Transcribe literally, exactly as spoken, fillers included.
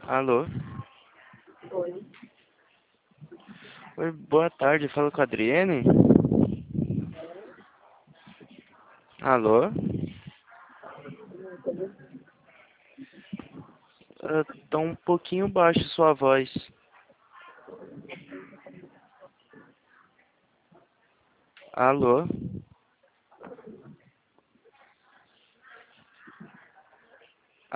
Alô? Oi. Oi, boa tarde, fala com a Adriene? Alô? Ah, tá um pouquinho baixo sua voz. Alô?